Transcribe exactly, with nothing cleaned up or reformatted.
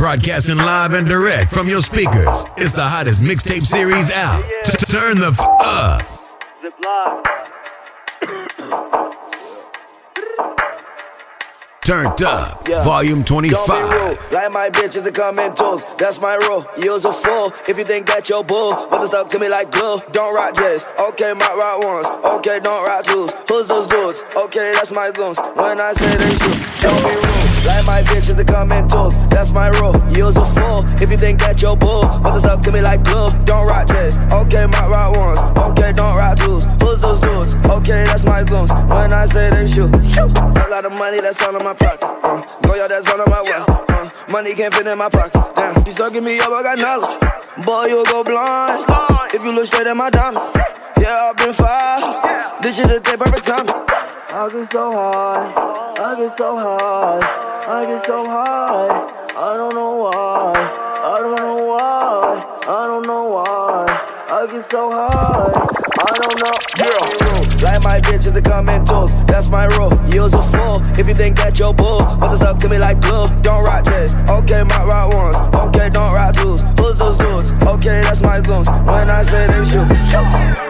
Broadcasting live and direct from your speakers. It's the hottest mixtape series out. Turn the f up. Zip live. Turned up, Yeah. volume twenty-five. Don't be rude, like my bitches are coming tools. That's my rule. You's a fool if you think that your bull. But it's stuck to me like glue. Don't rock J's. Okay, might rock ones. Okay, don't rock twos. Who's those dudes? Okay, that's my goons. When I say they shoot, don't be rude. Like my bitches are coming tools. That's my rule. You's a fool if you think that your bull. But it's stuck to me like glue. Don't rock J's. Okay, might rock ones. Okay, don't rock twos. Who's those dudes? Okay, that's my goons. When I say they shoot, shoot. A lot of money that's all in my pocket. Uh, go yo, that's all of my wealth. Uh, money can't fit in my pocket. Damn, you sucking me up, I got knowledge. Boy, you'll go blind if you look straight at my diamond. Yeah, I've been fired. This is a day perfect time. I get so high, I get so high, I get so high. I don't know why, I don't know why, I don't know why. I get so high, I don't know. Yeah. Like my bitches are coming tools. That's my rule. You's a fool if you think that your bull. But it's stuck to me like glue. Don't rock J's. Okay, might rock ones. Okay, don't rock twos. Who's those dudes? Okay, that's my goons. When I say they shoot, shoot.